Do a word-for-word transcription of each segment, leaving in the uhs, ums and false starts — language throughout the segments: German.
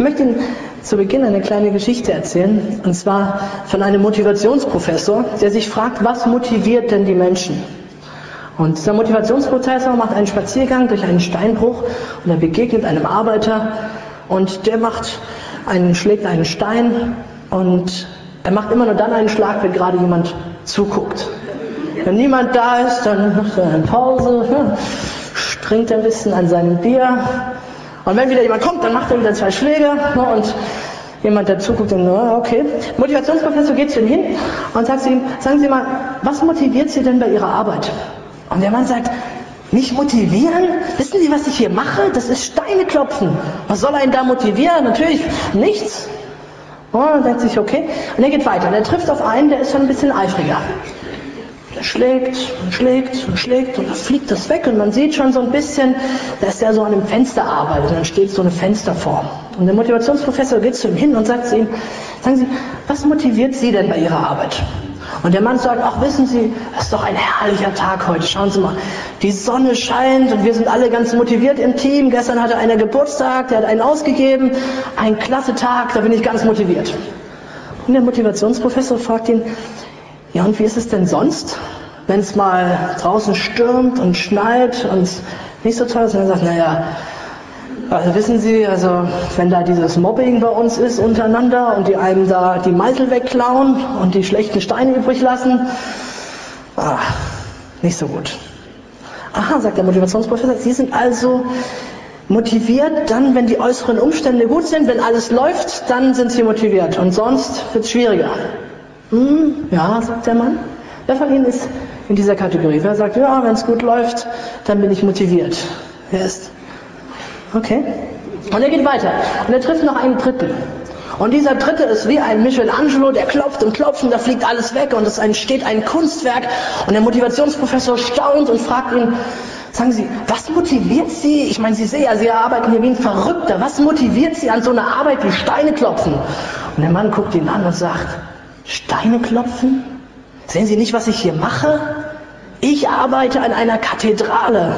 möchte Ihnen zu Beginn eine kleine Geschichte erzählen, und zwar von einem Motivationsprofessor, der sich fragt, was motiviert denn die Menschen? Und dieser Motivationsprofessor macht einen Spaziergang durch einen Steinbruch und er begegnet einem Arbeiter und der macht einen, schlägt einen Stein und er macht immer nur dann einen Schlag, wenn gerade jemand zuguckt. Wenn niemand da ist, dann macht er eine Pause, ja, trinkt ein bisschen an seinem Bier. Und wenn wieder jemand kommt, dann macht er wieder zwei Schläge. Und jemand, der zuguckt, dann, okay. Motivationsprofessor geht zu ihm hin und sagt zu ihm, sagen Sie mal, was motiviert Sie denn bei Ihrer Arbeit? Und der Mann sagt, mich motivieren? Wissen Sie, was ich hier mache? Das ist Steine klopfen. Was soll einen da motivieren? Natürlich nichts. Und er denkt sich, okay. Und er geht weiter. Und er trifft auf einen, der ist schon ein bisschen eifriger. Der schlägt und schlägt und schlägt und dann fliegt das weg und man sieht schon so ein bisschen, dass der so an einem Fenster arbeitet und dann steht so eine Fensterform. Und der Motivationsprofessor geht zu ihm hin und sagt zu ihm, sagen Sie, was motiviert Sie denn bei Ihrer Arbeit? Und der Mann sagt, ach wissen Sie, das ist doch ein herrlicher Tag heute, schauen Sie mal, die Sonne scheint und wir sind alle ganz motiviert im Team, gestern hatte einer Geburtstag, der hat einen ausgegeben, ein klasse Tag, da bin ich ganz motiviert. Und der Motivationsprofessor fragt ihn, ja, und wie ist es denn sonst, wenn es mal draußen stürmt und schneit und nicht so toll ist? Und er sagt, naja, also wissen Sie, also wenn da dieses Mobbing bei uns ist untereinander und die einem da die Meißel wegklauen und die schlechten Steine übrig lassen, ah, nicht so gut. Aha, sagt der Motivationsprofessor, Sie sind also motiviert dann, wenn die äußeren Umstände gut sind, wenn alles läuft, dann sind Sie motiviert und sonst wird es schwieriger. Hm, ja, sagt der Mann. Wer von Ihnen ist in dieser Kategorie? Wer sagt, ja, wenn es gut läuft, dann bin ich motiviert? Wer ist? Okay. Und er geht weiter. Und er trifft noch einen Dritten. Und dieser Dritte ist wie ein Michelangelo, der klopft und klopft und da fliegt alles weg und es entsteht ein Kunstwerk. Und der Motivationsprofessor staunt und fragt ihn, sagen Sie, was motiviert Sie? Ich meine, Sie sehen ja, Sie arbeiten hier wie ein Verrückter. Was motiviert Sie an so einer Arbeit wie Steine klopfen? Und der Mann guckt ihn an und sagt, Steine klopfen? Sehen Sie nicht, was ich hier mache? Ich arbeite an einer Kathedrale.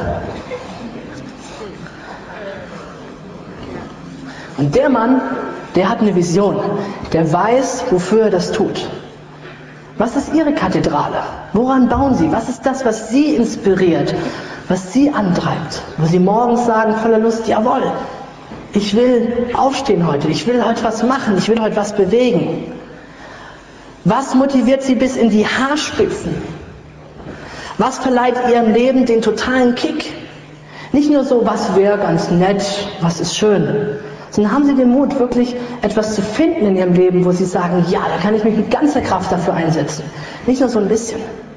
Und der Mann, der hat eine Vision. Der weiß, wofür er das tut. Was ist Ihre Kathedrale? Woran bauen Sie? Was ist das, was Sie inspiriert? Was Sie antreibt? Wo Sie morgens sagen, voller Lust, jawohl, ich will aufstehen heute. Ich will heute was machen. Ich will heute was bewegen. Was motiviert Sie bis in die Haarspitzen? Was verleiht Ihrem Leben den totalen Kick? Nicht nur so, was wäre ganz nett, was ist schön, sondern haben Sie den Mut, wirklich etwas zu finden in Ihrem Leben, wo Sie sagen, ja, da kann ich mich mit ganzer Kraft dafür einsetzen. Nicht nur so ein bisschen.